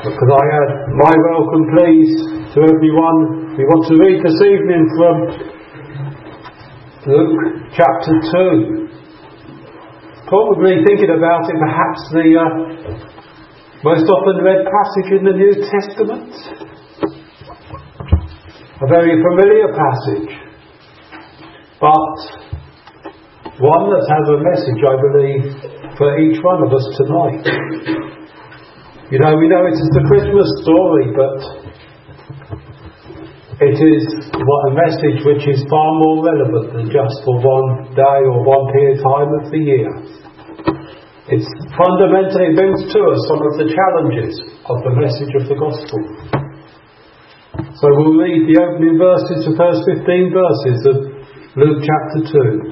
Could I add my welcome please to everyone. We want to read this evening from Luke chapter 2. Probably thinking about it, perhaps the most often read passage in the New Testament. A very familiar passage, but one that has a message, I believe, for each one of us tonight. You know, we know it is the Christmas story, but it is a message which is far more relevant than just for one day or one period of time of the year. It fundamentally brings to us some of the challenges of the message of the Gospel. So we'll read the opening verses, the first 15 verses of Luke chapter 2.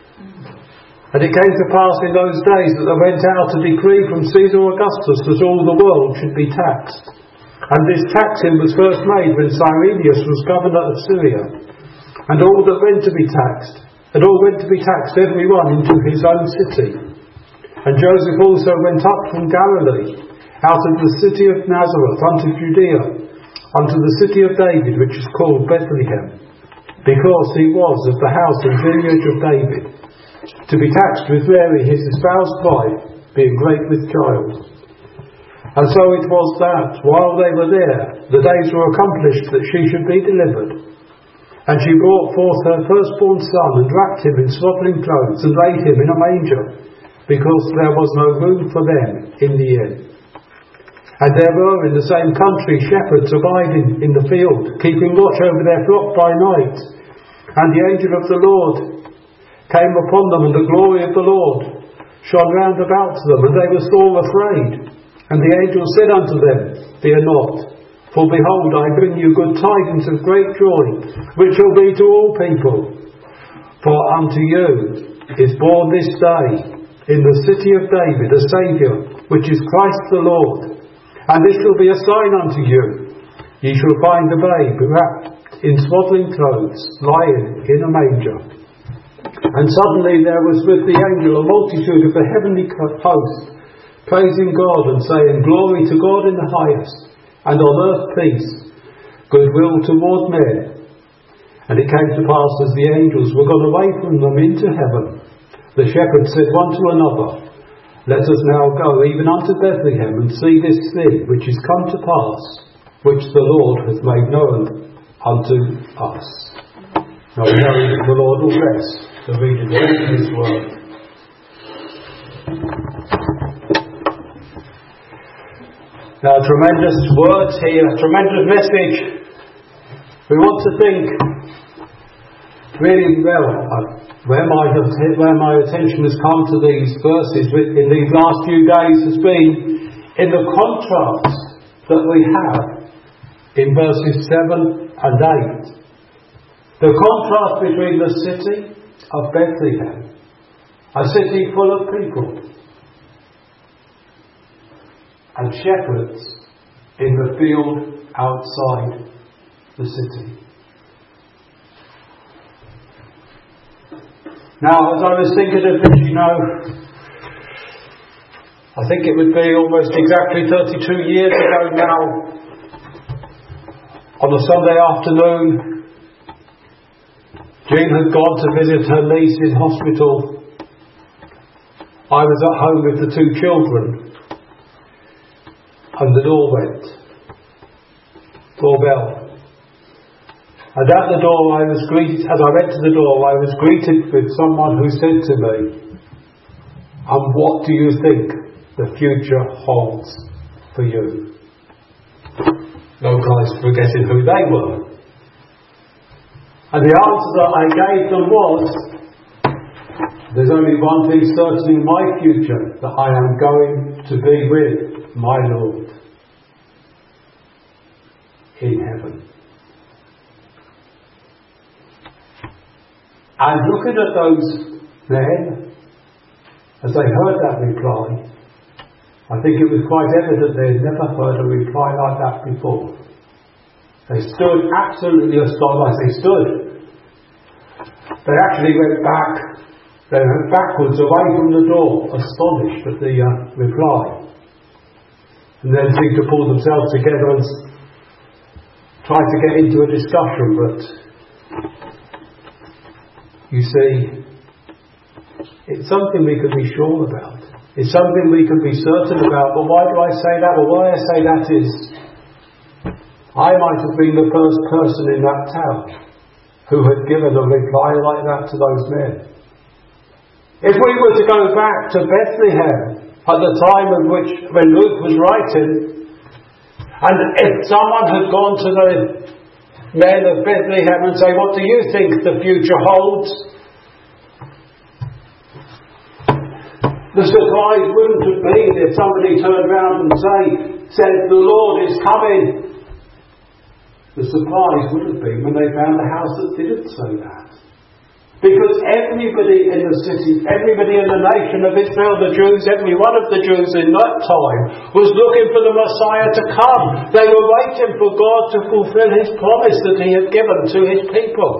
And it came to pass in those days that there went out a decree from Caesar Augustus that all the world should be taxed. And this taxing was first made when Cyrenius was governor of Syria. And all that went to be taxed, every one into his own city. And Joseph also went up from Galilee, out of the city of Nazareth unto Judea, unto the city of David, which is called Bethlehem, because he was of the house and lineage of David, to be taxed with Mary his espoused wife, being great with child. And so it was that, while they were there, the days were accomplished that she should be delivered. And she brought forth her firstborn son, and wrapped him in swaddling clothes, and laid him in a manger, because there was no room for them in the inn. And there were in the same country shepherds abiding in the field, keeping watch over their flock by night. And the angel of the Lord came upon them, and the glory of the Lord shone round about them, and they were sore afraid. And the angel said unto them, Fear not, for behold, I bring you good tidings of great joy, which shall be to all people. For unto you is born this day in the city of David a Saviour, which is Christ the Lord. And this shall be a sign unto you: ye shall find the babe wrapped in swaddling clothes, lying in a manger. And suddenly there was with the angel a multitude of the heavenly host, praising God and saying, Glory to God in the highest, and on earth peace, goodwill toward men. And it came to pass, as the angels were gone away from them into heaven, the shepherds said one to another, Let us now go even unto Bethlehem, and see this thing which is come to pass, which the Lord hath made known unto us. Now we know that the Lord will bless the reading of His word. Now, tremendous words here, tremendous message. We want to think really well where my attention has come to these verses in these last few days has been in the contrast that we have in verses 7 and 8. The contrast between the city of Bethlehem, a city full of people, and shepherds in the field outside the city. Now, as I was thinking of this, I think it would be almost exactly 32 years ago now, on a Sunday afternoon, Jean had gone to visit her niece in hospital. I was at home with the two children, and the door went. Doorbell. And at the door as I went to the door, I was greeted with someone who said to me, And what do you think the future holds for you? No guys forgetting who they were. And the answer that I gave them was, there's only one thing certain in my future, that I am going to be with my Lord in heaven. And looking at those men, as they heard that reply, I think it was quite evident they had never heard a reply like that before. They stood absolutely astonished. They stood. They actually went back. They went backwards away from the door, astonished at the reply. and then seem to pull themselves together and try to get into a discussion. But you see, it's something we can be sure about. It's something we can be certain about. But why do I say that? Well, why I say that is, I might have been the first person in that town who had given a reply like that to those men. If we were to go back to Bethlehem at the time of when Luke was writing, and if someone had gone to the men of Bethlehem and say, what do you think the future holds? The surprise wouldn't have been if somebody turned around and said, the Lord is coming. The surprise would have been when they found a house that didn't say that. Because everybody in the city, everybody in the nation of Israel, the Jews, every one of the Jews in that time, was looking for the Messiah to come. They were waiting for God to fulfill His promise that He had given to His people.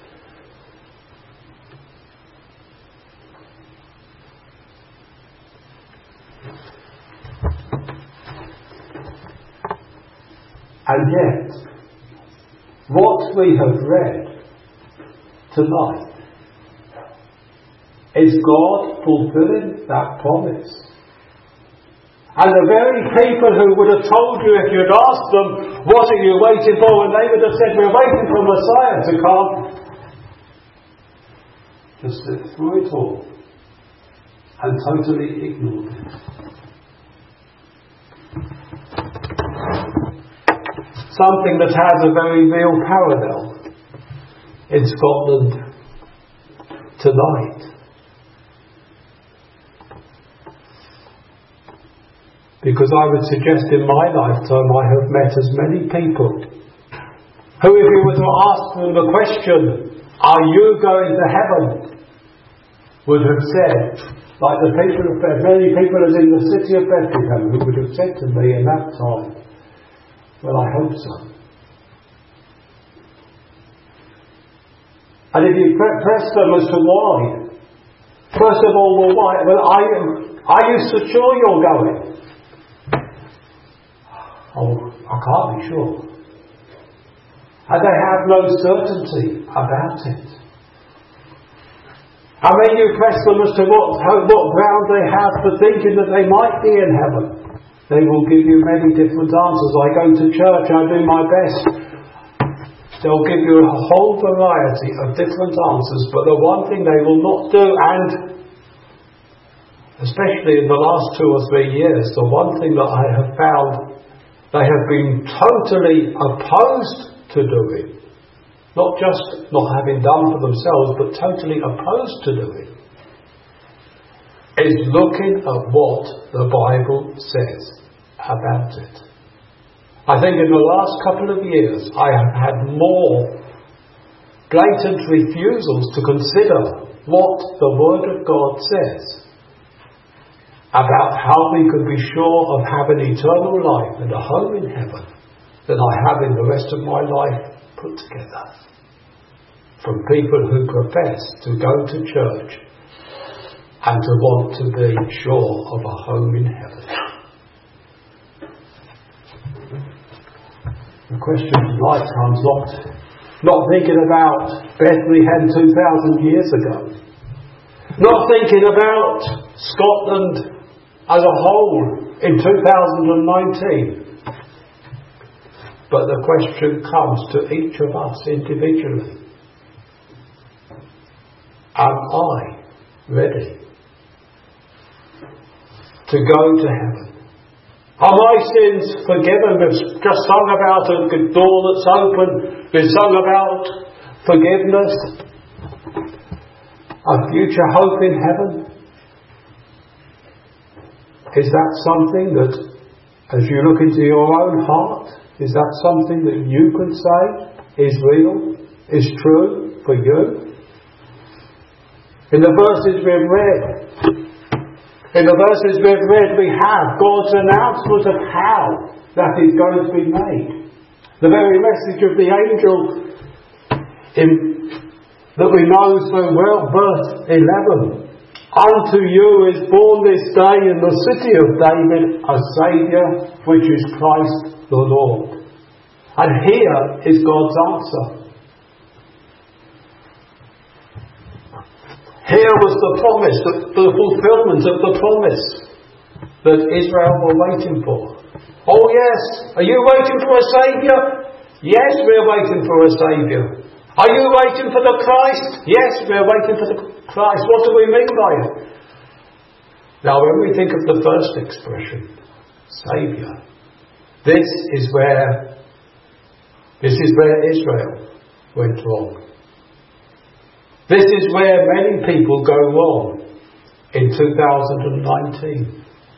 And yet, what we have read tonight is God fulfilling that promise. And the very people who would have told you, if you'd asked them, what are you waiting for? And they would have said, we're waiting for Messiah to come. Just slipped through it all and totally ignored it. Something that has a very real parallel in Scotland tonight. Because I would suggest in my lifetime I have met as many people who, if you were to ask them the question, are you going to heaven? Would have said, like the people of Bethlehem, many people as in the city of Bethlehem, who would have said to me in that time, well, I hope so. And if you press them as to why, first of all, well, why? Well, are you so sure you're going? Oh, I can't be sure. And they have no certainty about it. And when you press them as to what ground they have for thinking that they might be in heaven, they will give you many different answers. I go to church, I do my best. They'll give you a whole variety of different answers, but the one thing they will not do, and especially in the last 2 or 3 years, the one thing that I have found they have been totally opposed to doing, not just not having done for themselves, but totally opposed to doing, is looking at what the Bible says about it. I think in the last couple of years I have had more blatant refusals to consider what the Word of God says about how we can be sure of having eternal life and a home in heaven than I have in the rest of my life put together. From people who profess to go to church and to want to be sure of a home in heaven. The question tonight comes not thinking about Bethlehem 2,000 years ago, not thinking about Scotland as a whole in 2019, but the question comes to each of us individually. Am I ready to go to heaven? Are my sins forgiven? We've just sung about a door that's open. We've sung about forgiveness, a future hope in heaven. Is that something that, as you look into your own heart, is that something that you could say is real, is true for you? In the verses we've read, we have God's announcement of how that is going to be made. The very message of the angel that we know so well, verse 11. Unto you is born this day in the city of David a Saviour, which is Christ the Lord. And here is God's answer. Here was the promise, the fulfillment of the promise that Israel were waiting for. Oh yes, are you waiting for a Saviour? Yes, we're waiting for a Saviour. Are you waiting for the Christ? Yes, we're waiting for the Christ. What do we mean by it? Now, when we think of the first expression, Saviour, this is where Israel went wrong. This is where many people go wrong in 2019.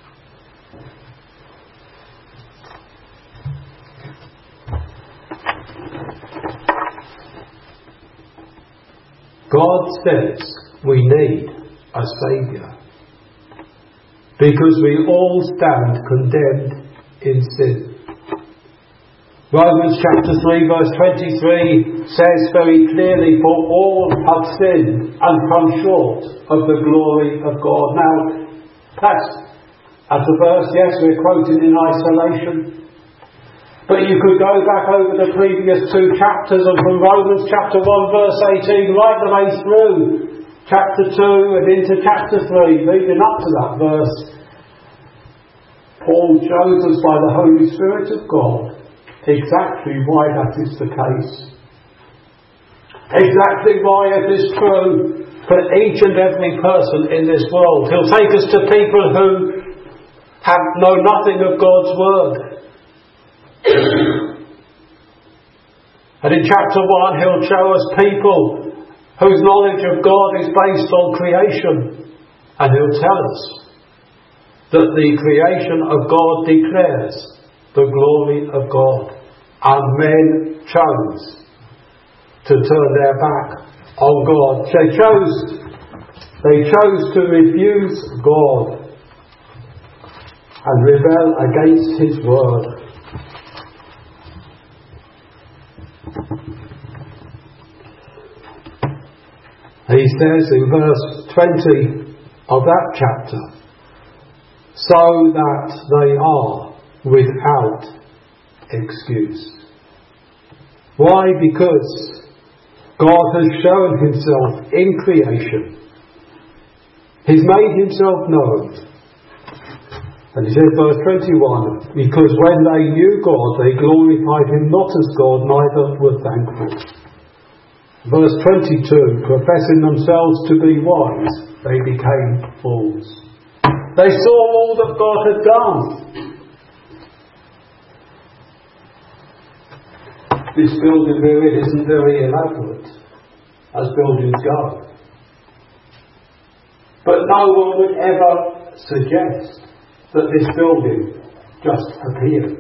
God says we need a Saviour because we all stand condemned in sin. Romans chapter 3 verse 23 says very clearly, for all have sinned and come short of the glory of God. Now, that's a verse, yes, we're quoting in isolation. But you could go back over the previous two chapters and from Romans chapter 1 verse 18 right the way through chapter 2 and into chapter 3, leading up to that verse. Paul shows us by the Holy Spirit of God exactly why that is the case. Exactly why it is true for each and every person in this world. He'll take us to people who know nothing of God's Word. And in chapter 1 he'll show us people whose knowledge of God is based on creation. And he'll tell us that the creation of God declares the glory of God. And men chose to turn their back on God. They chose to refuse God and rebel against His word. He says in verse 20 of that chapter, so that they are without excuse. Why? Because God has shown Himself in creation. He's made Himself known. And he says, verse 21, because when they knew God, they glorified Him not as God, neither were thankful. Verse 22, professing themselves to be wise, they became fools. They saw all that God had done. This building really isn't very elaborate, as buildings go. But no one would ever suggest that this building just appeared.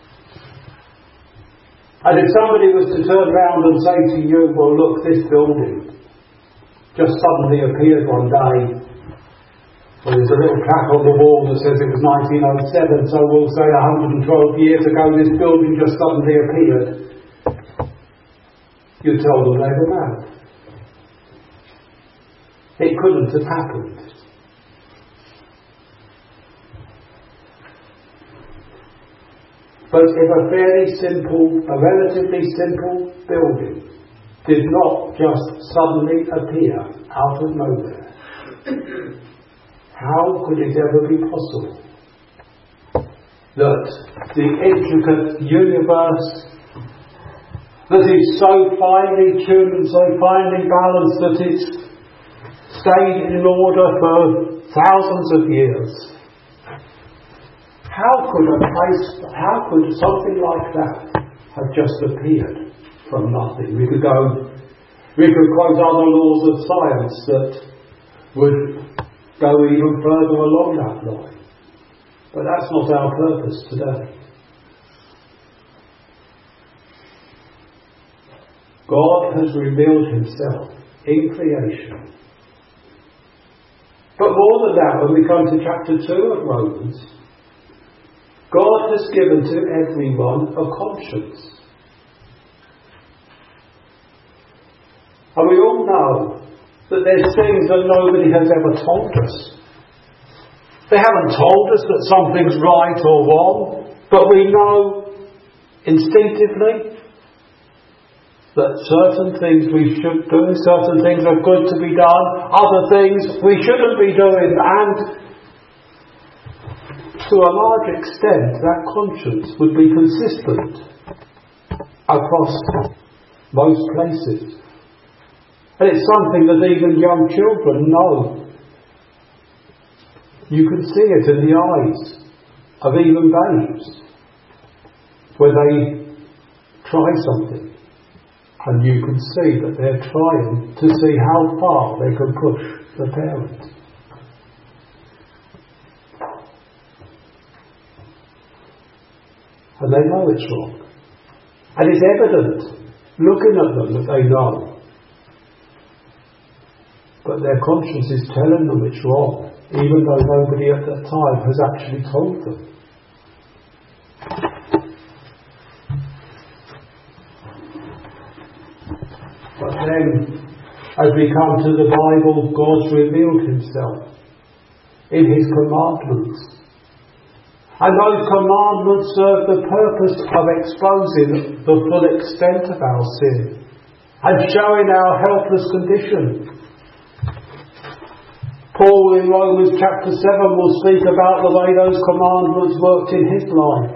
And if somebody was to turn round and say to you, well look, this building just suddenly appeared one day. Well, there's a little plaque on the wall that says it was 1907, so we'll say 112 years ago this building just suddenly appeared. You tell them they were mad. It couldn't have happened. But if a relatively simple building did not just suddenly appear out of nowhere, how could it ever be possible that the intricate universe that is so finely tuned and so finely balanced that it's stayed in order for thousands of years, how could something like that have just appeared from nothing? We could quote other laws of science that would go even further along that line. But that's not our purpose today. God has revealed Himself in creation. But more than that, when we come to chapter 2 of Romans, God has given to everyone a conscience. And we all know that there's things that nobody has ever told us. They haven't told us that something's right or wrong, but we know instinctively that certain things we should do, certain things are good to be done, other things we shouldn't be doing, and to a large extent that conscience would be consistent across most places. And it's something that even young children know. You can see it in the eyes of even babes where they try something, and you can see that they're trying to see how far they can push the parent. And they know it's wrong. And it's evident, looking at them, that they know. But their conscience is telling them it's wrong, even though nobody at that time has actually told them. But then, as we come to the Bible, God's revealed Himself in His commandments. And those commandments serve the purpose of exposing the full extent of our sin and showing our helpless condition. Paul in Romans chapter 7 will speak about the way those commandments worked in his life.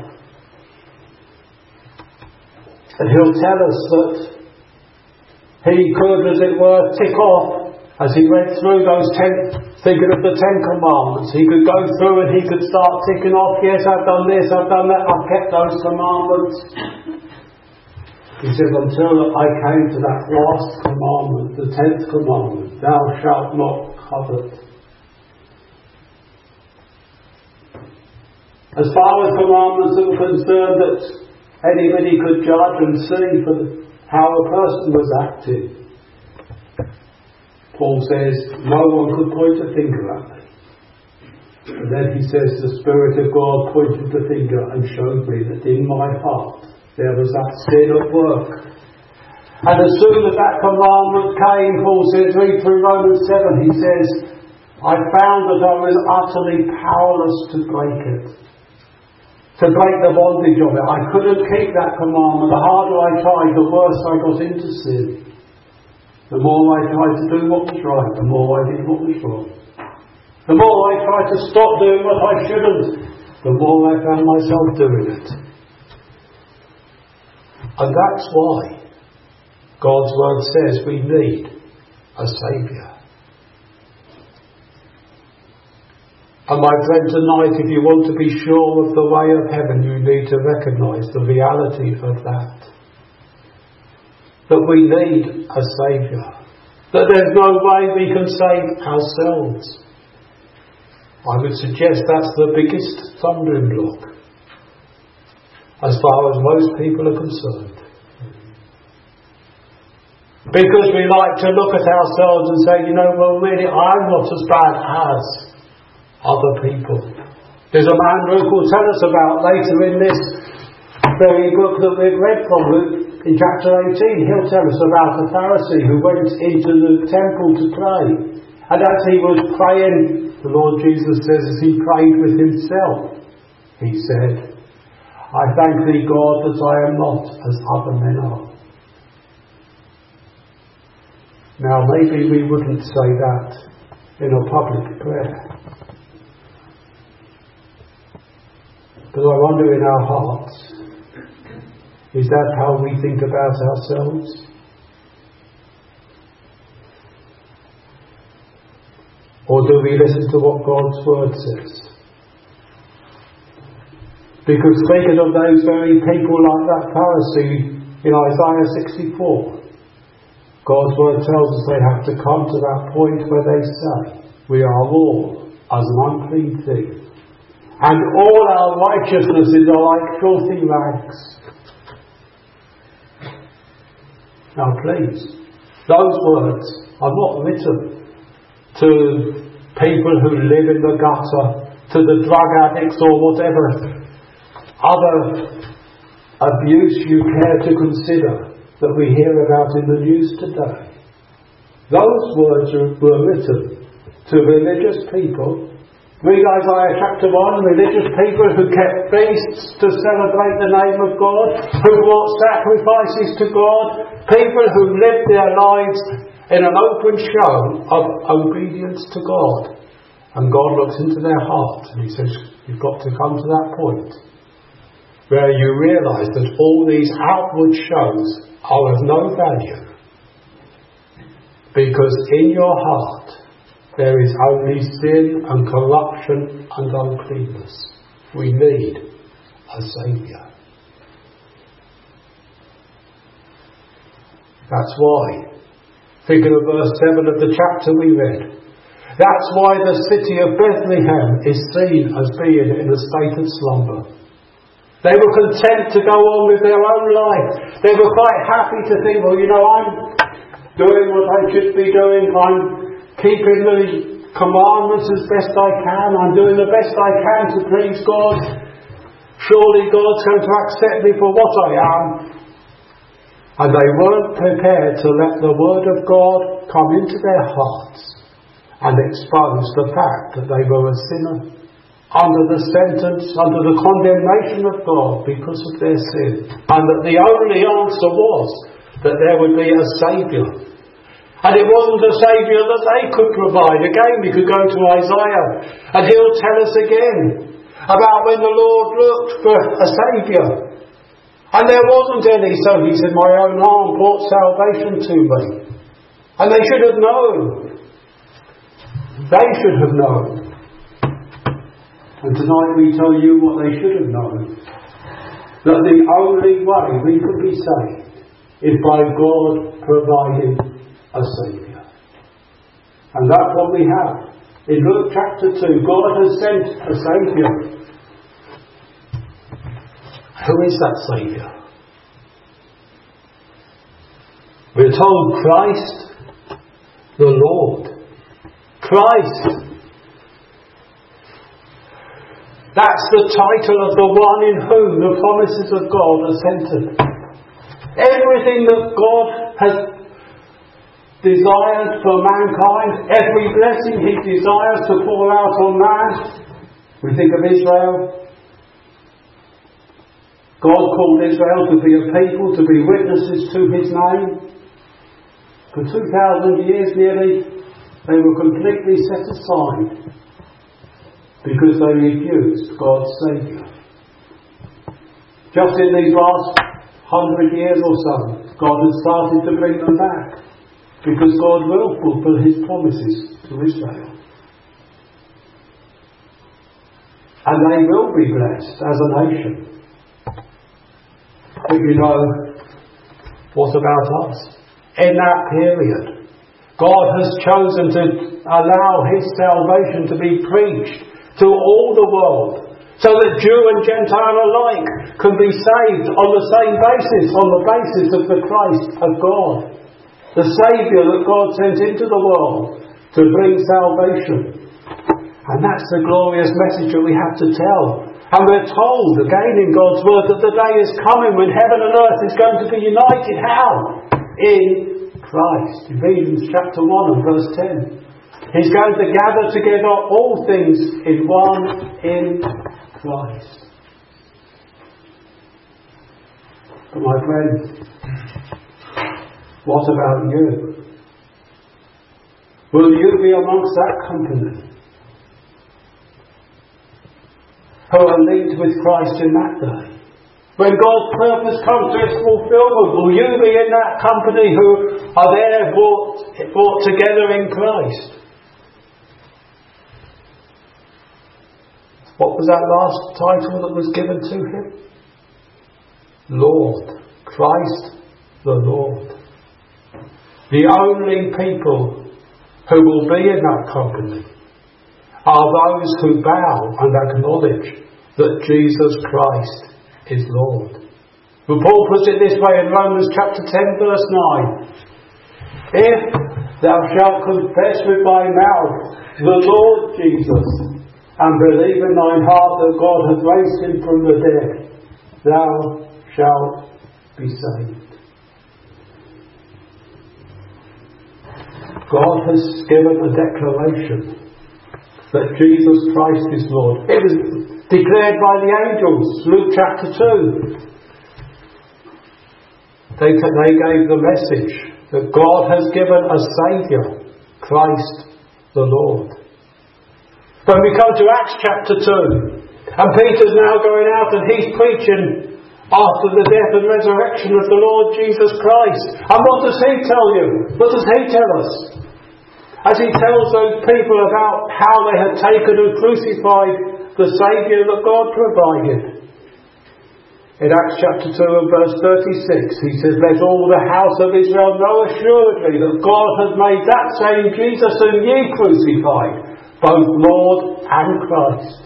And he'll tell us that he could, as it were, tick off, as he went through those thinking of the 10 commandments, he could go through and he could start ticking off, yes, I've done this, I've done that, I've kept those commandments. He says, until I came to that last commandment, the 10th commandment, thou shalt not covet. As far as commandments are concerned, that anybody could judge and see for how a person was acting. Paul says, no one could point a finger at me. And then he says, the Spirit of God pointed the finger and showed me that in my heart there was that sin at work. And as soon as that commandment came, Paul says, read through Romans 7, he says, I found that I was utterly powerless to break it. To break the bondage of it. I couldn't keep that commandment. The harder I tried, the worse I got into sin. The more I tried to do what was right, the more I did what was wrong. The more I tried to stop doing what I shouldn't, the more I found myself doing it. And that's why God's Word says we need a Saviour. And my friend, tonight, if you want to be sure of the way of heaven, you need to recognise the reality of that. That we need a Saviour. That there's no way we can save ourselves. I would suggest that's the biggest stumbling block as far as most people are concerned. Because we like to look at ourselves and say, well, really, I'm not as bad as other people. There's a man Luke will tell us about later in this very book that we've read from, Luke, in chapter 18. He'll tell us about a Pharisee who went into the temple to pray. And as he was praying, the Lord Jesus says, as he prayed with himself, he said, I thank thee, God, that I am not as other men are. Now, maybe we wouldn't say that in a public prayer. But I wonder in our hearts, is that how we think about ourselves? Or do we listen to what God's Word says? Because speaking of those very people like that Pharisee in Isaiah 64, God's Word tells us they have to come to that point where they say, we are all as an unclean thing, and all our righteousnesses are like filthy rags. Now please, those words are not written to people who live in the gutter, to the drug addicts or whatever other abuse you care to consider that we hear about in the news today. Those words were written to religious people. Read Isaiah chapter 1, religious people who kept feasts to celebrate the name of God, who brought sacrifices to God, people who lived their lives in an open show of obedience to God. And God looks into their heart and He says, you've got to come to that point where you realise that all these outward shows are of no value, because in your heart there is only sin and corruption and uncleanness. We need a Saviour. That's why, thinking of verse 7 of the chapter we read, that's why the city of Bethlehem is seen as being in a state of slumber. They were content to go on with their own life. They were quite happy to think, well, I'm doing what I should be doing. I'm keeping the commandments as best I can. I'm doing the best I can to please God. Surely God's going to accept me for what I am. And they weren't prepared to let the Word of God come into their hearts and expose the fact that they were a sinner, under the sentence, under the condemnation of God because of their sin. And that the only answer was that there would be a Saviour. And it wasn't a Saviour that they could provide. Again, we could go to Isaiah and he'll tell us again about when the Lord looked for a Saviour. And there wasn't any, so He said, my own arm brought salvation to me. And they should have known. They should have known. And tonight we tell you what they should have known. That the only way we could be saved is by God providing a Saviour. And that's what we have. In Luke chapter 2, God has sent a Saviour. Who is that Saviour? We're told Christ the Lord. Christ. That's the title of the one in whom the promises of God are centred. Everything that God has desired for mankind, every blessing He desires to pour out on man. We think of Israel. God called Israel to be a people, to be witnesses to His name. For 2,000 years nearly, they were completely set aside because they refused God's Saviour. Just in these last 100 years or so, God has started to bring them back, because God will fulfill His promises to Israel. And they will be blessed as a nation. But what about us? In that period, God has chosen to allow His salvation to be preached to all the world, so that Jew and Gentile alike can be saved on the same basis, on the basis of the Christ of God, the Saviour that God sent into the world to bring salvation. And that's the glorious message that we have to tell. And we're told again in God's Word that the day is coming when heaven and earth is going to be united. How? In Christ. Ephesians chapter 1 and verse 10. He's going to gather together all things in one in Christ. But my friends, what about you? Will you be amongst that company who are linked with Christ in that day? When God's purpose comes to its fulfillment, will you be in that company who are there brought together in Christ? What was that last title that was given to Him? Lord. Christ the Lord. The only people who will be in that company are those who bow and acknowledge that Jesus Christ is Lord. But Paul puts it this way in Romans chapter 10 verse 9. If thou shalt confess with thy mouth the Lord Jesus, and believe in thine heart that God hath raised Him from the dead, thou shalt be saved. God has given a declaration that Jesus Christ is Lord. It was declared by the angels, Luke chapter 2. They gave the message that God has given a Saviour, Christ the Lord. When we come to Acts chapter 2, and Peter's now going out and he's preaching after the death and resurrection of the Lord Jesus Christ. And what does he tell you? What does he tell us? As he tells those people about how they had taken and crucified the Saviour that God provided. In Acts chapter 2 and verse 36, he says, "Let all the house of Israel know assuredly that God has made that same Jesus whom ye crucified, both Lord and Christ."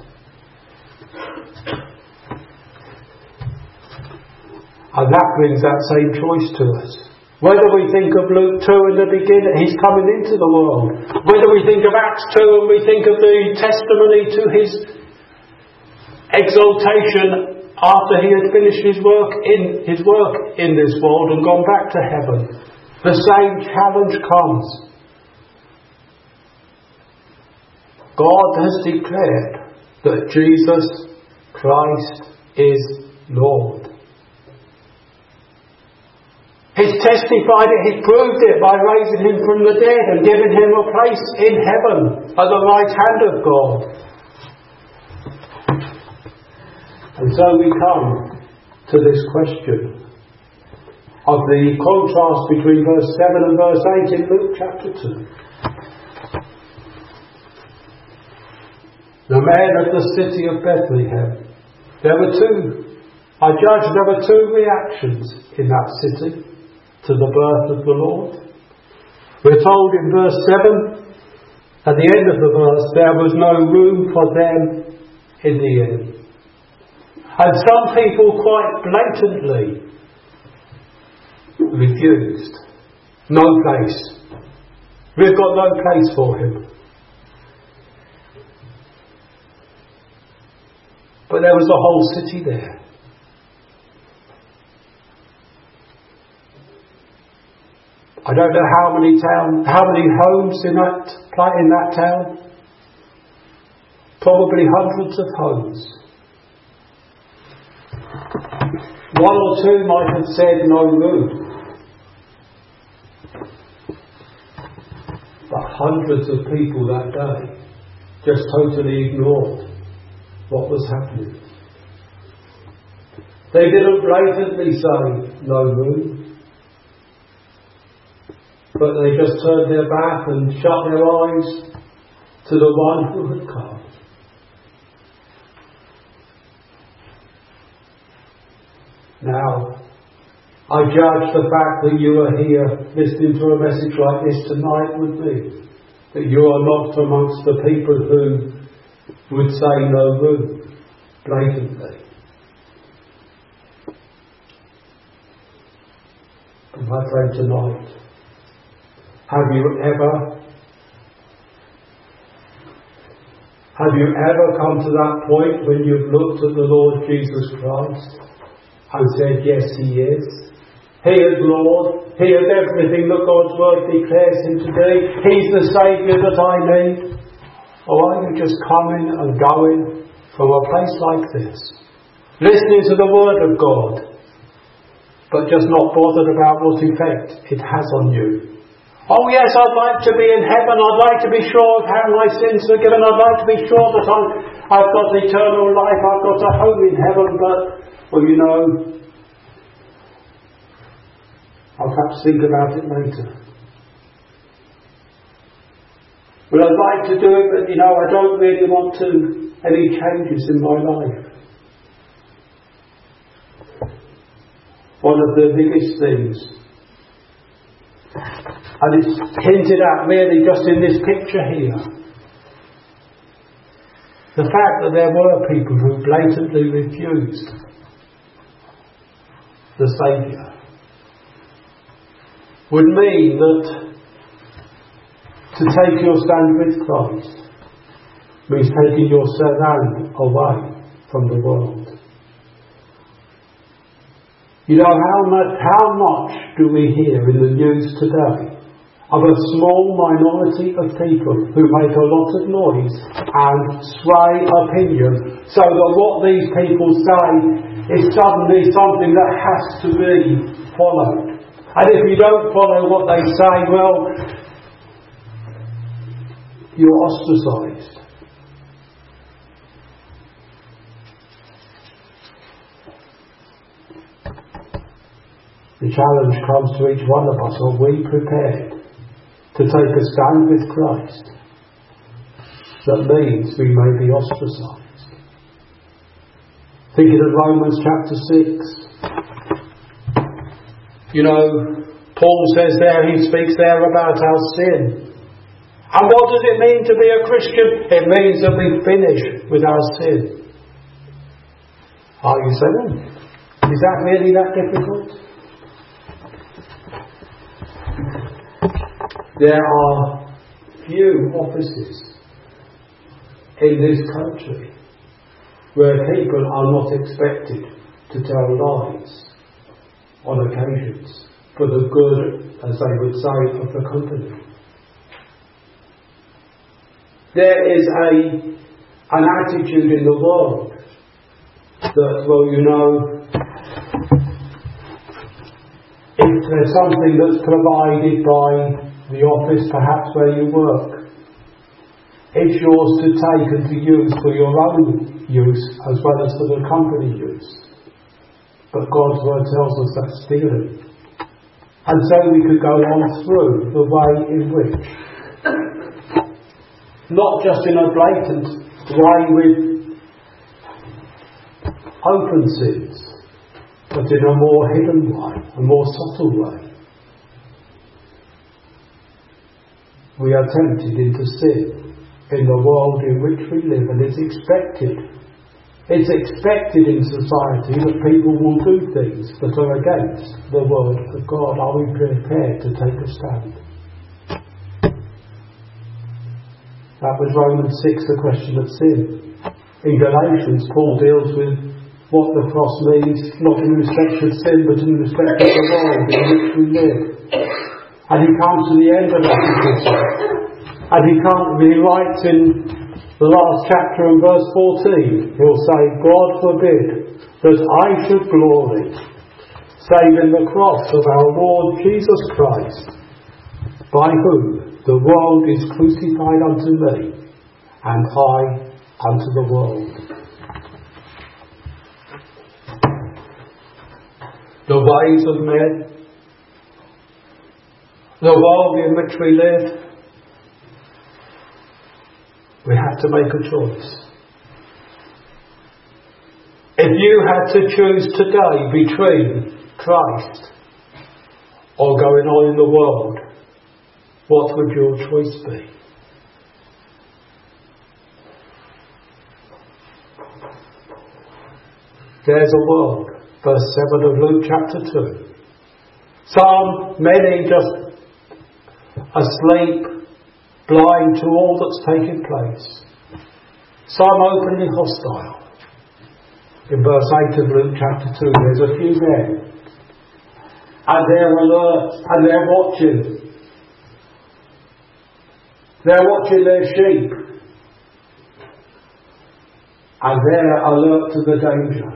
And that brings that same choice to us. Whether we think of Luke 2 in the beginning, he's coming into the world. Whether we think of Acts 2 and we think of the testimony to his exaltation after he had finished his work in this world and gone back to heaven, the same challenge comes. God has declared that Jesus Christ is Lord. He's testified it, he's proved it by raising him from the dead and giving him a place in heaven at the right hand of God. And so we come to this question of the contrast between verse 7 and verse 8 in Luke chapter 2. The men of the city of Bethlehem, there were two reactions in that city to the birth of the Lord. We're told in verse 7, at the end of the verse, there was no room for them in the inn. And some people quite blatantly refused. No place. We've got no place for him. But there was a whole city there. I don't know how many homes in that town. Probably hundreds of homes. One or two might have said no room. But hundreds of people that day just totally ignored what was happening. They didn't blatantly say no room, but they just turned their back and shut their eyes to the one who had come. Now, I judge the fact that you are here listening to a message like this tonight with me, that you are not amongst the people who would say no room blatantly. But my friend, tonight, have you ever come to that point when you've looked at the Lord Jesus Christ and said, yes, he is. He is Lord. He is everything that God's word declares him to be. He's the Saviour that I need. Or are you just coming and going from a place like this, listening to the word of God, but just not bothered about what effect it has on you? Oh yes, I'd like to be in heaven. I'd like to be sure of how my sins are forgiven. I'd like to be sure that I've got eternal life. I've got a home in heaven. But, well, you know, I'll perhaps think about it later. Well, I'd like to do it, but, you know, I don't really want any changes in my life. One of the biggest things, and it's hinted at really just in this picture here, the fact that there were people who blatantly refused the Saviour would mean that to take your stand with Christ means taking your stand away from the world. You know, how much do we hear in the news today of a small minority of people who make a lot of noise and sway opinion, so that what these people say is suddenly something that has to be followed. And if you don't follow what they say, well, you're ostracised. The challenge comes to each one of us: are we prepared to take a stand with Christ? That means we may be ostracised. Thinking of Romans chapter 6. You know, Paul says there, he speaks there about our sin. And what does it mean to be a Christian? It means that we finish with our sin. Are you saying? Is that really that difficult? There are few offices in this country where people are not expected to tell lies on occasions for the good, as they would say, of the company. There is an attitude in the world that, well, you know, if there's something that's provided by the office perhaps where you work, it's yours to take and to use for your own use as well as for the company use. But God's word tells us that's stealing. And so we could go on through the way in which, not just in a blatant way with open sins, but in a more hidden way, a more subtle way, we are tempted into sin in the world in which we live, and it's expected. It's expected in society that people will do things that are against the word of God. Are we prepared to take a stand? That was Romans 6, the question of sin. In Galatians, Paul deals with what the cross means, not in respect of sin, but in respect of the world in which we live. And he comes to the end of that epistle. And he writes in the last chapter and verse 14, he'll say, God forbid that I should glory, save in the cross of our Lord Jesus Christ, by whom the world is crucified unto me, and I unto the world. The ways of men, the world in which we live, we have to make a choice. If you had to choose today between Christ or going on in the world, what would your choice be? There's a world. Verse 7 of Luke chapter 2. Many just asleep, blind to all that's taking place. Some openly hostile. In verse 8 of Luke chapter 2, there's a few men. And they're alert, and they're watching. They're watching their sheep. And they're alert to the danger.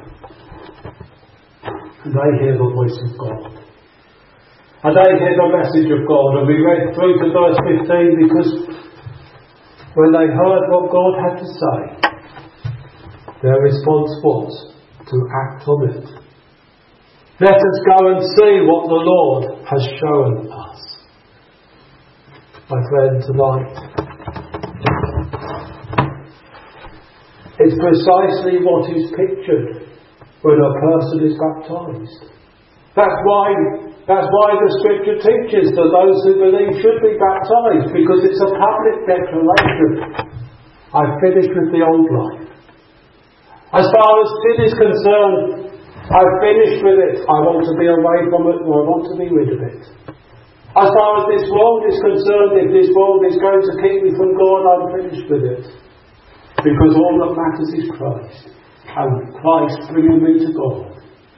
And they hear the voice of God. And they hear the message of God. And we read through to verse 15 because when they heard what God had to say, their response was to act on it. Let us go and see what the Lord has shown us. My friend, tonight, it's precisely what is pictured when a person is baptized. That's why the Scripture teaches that those who believe should be baptized, because it's a public declaration. I've finished with the old life. As far as sin is concerned, I've finished with it. I want to be away from it, or I want to be rid of it. As far as this world is concerned, if this world is going to keep me from God, I'm finished with it. Because all that matters is Christ. And Christ bringing me to God.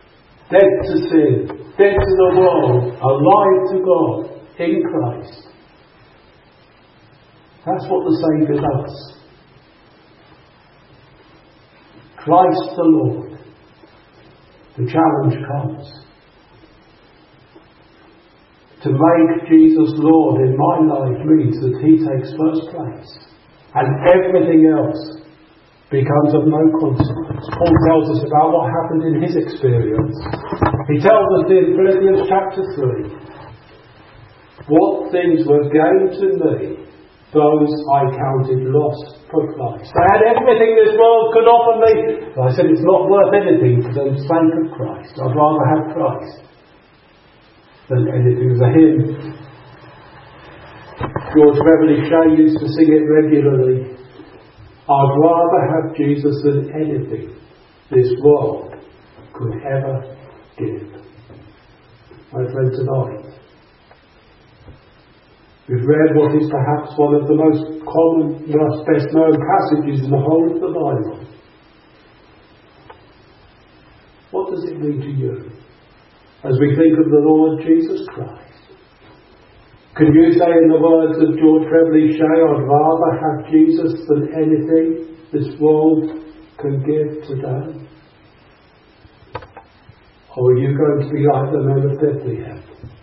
Dead to sin, dead to the world, alive to God, in Christ. That's what the Saviour does. Christ the Lord. The challenge comes. To make Jesus Lord in my life means that He takes first place. And everything else becomes of no consequence. Paul tells us about what happened in his experience. He tells us in Philippians chapter 3, what things were gained to me, those I counted loss for Christ. I had everything this world could offer me, but I said it's not worth anything for the sake of Christ. I'd rather have Christ than anything. There's a hymn, George Beverly Shea used to sing it regularly. I'd rather have Jesus than anything this world could ever give. My friend, tonight we've read what is perhaps one of the most common, best known passages in the whole of the Bible. What does it mean to you as we think of the Lord Jesus Christ? Can you say in the words of George Beverly Shea, I'd rather have Jesus than anything this world can give today? Or are you going to be like the men of Bethlehem?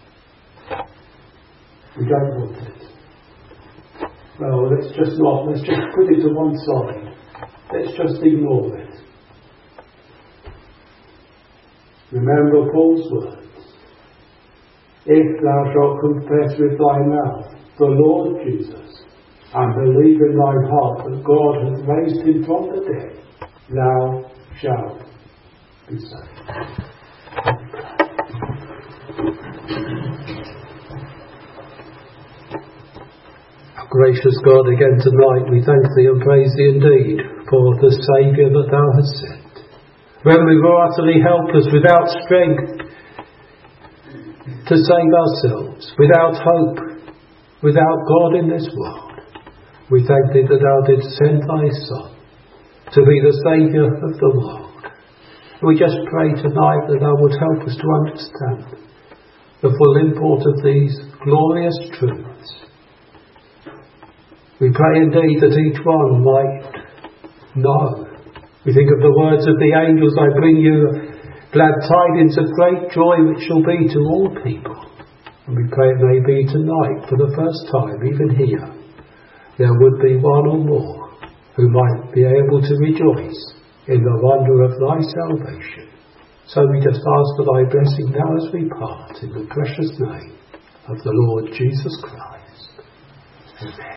We don't want it. Well, let's just put it to one side. Let's just ignore it. Remember Paul's words. If thou shalt confess with thy mouth the Lord Jesus, and believe in thine heart that God hath raised him from the dead, thou shalt be saved. Gracious God, again tonight we thank Thee and praise Thee indeed for the Saviour that Thou hast sent. When we were utterly helpless, without strength to save ourselves, without hope, without God in this world, we thank Thee that Thou didst send Thy Son to be the Saviour of the world. We just pray tonight that Thou would help us to understand the full import of these glorious truths. We pray indeed that each one might know. We think of the words of the angels, I bring you glad tidings of great joy which shall be to all people. And we pray it may be tonight, for the first time, even here, there would be one or more who might be able to rejoice in the wonder of Thy salvation. So we just ask for Thy blessing now as we part, in the precious name of the Lord Jesus Christ. Amen.